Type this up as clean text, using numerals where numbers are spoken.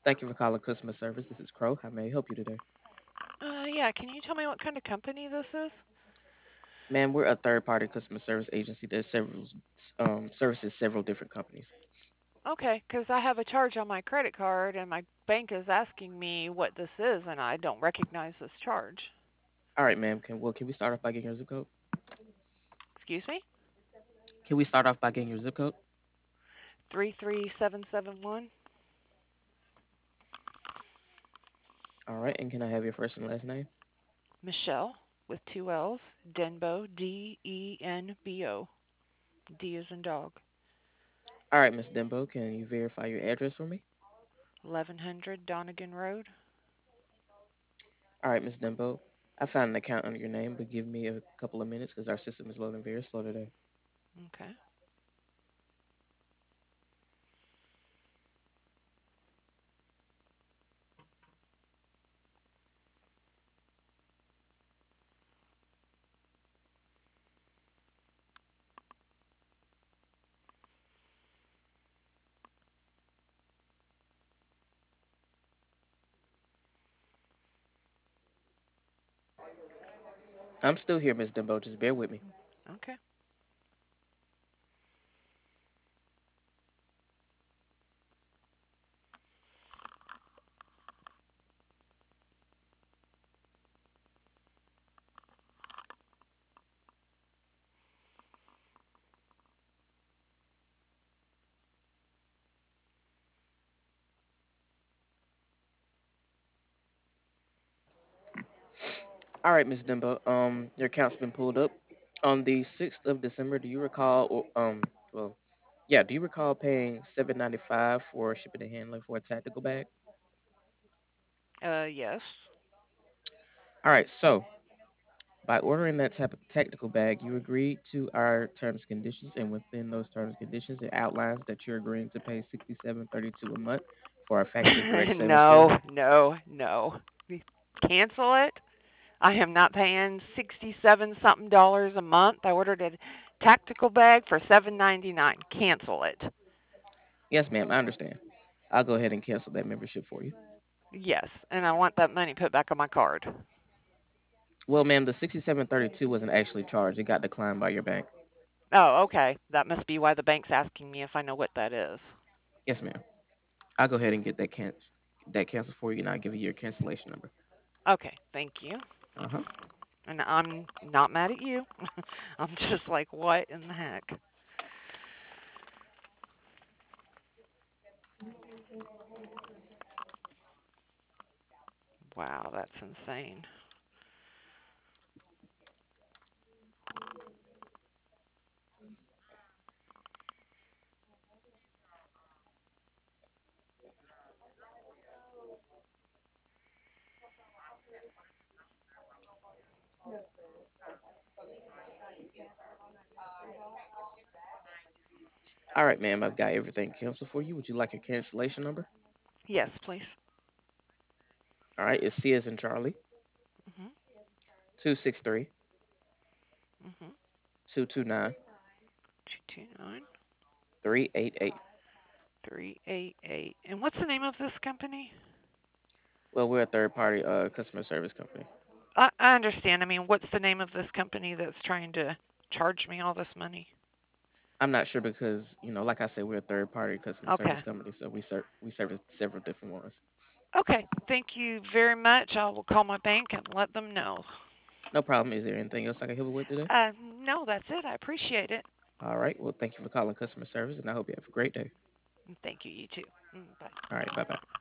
Thank you for calling customer service. This is Crow. How may I help you today? Yeah, can you tell me what kind of company this is? Ma'am, we're a third party customer service agency that several services several different companies. Okay, 'cause I have a charge on my credit card and my bank is asking me what this is and I don't recognize this charge. All right, ma'am. Can we start off by getting your zip code? Excuse me? Can we start off by getting your zip code? 33771 All right, and can I have your first and last name? Michelle with two L's, Denbo, Denbo. D is in dog. All right, Miss Dembo, can you verify your address for me? 1100 Donegan Road. All right, Miss Dembo. I found an account under your name, but give me a couple of minutes because our system is loading very slow today. Okay. I'm still here, Miss Dembo. Just bear with me. Okay. All right, Miss Dembo. Your account's been pulled up. On the 6th of December, do you recall, well, yeah, do you recall paying $7.95 for shipping and handling for a tactical bag? Yes. All right, so by ordering that type of tactical bag, you agreed to our terms and conditions, and within those terms and conditions, it outlines that you're agreeing to pay 67.32 a month for our factory direct sale No, service. no, no. Cancel it. I am not paying 67 something dollars a month. I ordered a tactical bag for 7.99. Cancel it. Yes, ma'am, I understand. I'll go ahead and cancel that membership for you. Yes, and I want that money put back on my card. Well, ma'am, the 67.32 wasn't actually charged. It got declined by your bank. Oh, okay. That must be why the bank's asking me if I know what that is. Yes, ma'am. I'll go ahead and get that canceled for you, and I'll give you your cancellation number. Okay, thank you. Uh huh. And I'm not mad at you. I'm just like, what in the heck? Wow, that's insane. All right, ma'am. I've got everything canceled for you. Would you like your cancellation number? Yes, please. All right. It's C as in Charlie, Mhm. 263 Mhm. 229 229 388. 388. And what's the name of this company? Well, we're a third party customer service company. I understand. I mean, what's the name of this company that's trying to charge me all this money? I'm not sure because, like I said, we're a third party customer service Okay. company, so we service several different ones. Okay. Thank you very much. I will call my bank and let them know. No problem. Is there anything else I can help you with today? No, that's it. I appreciate it. All right. Well, thank you for calling customer service, and I hope you have a great day. Thank you. You too. Bye. All right. Bye bye.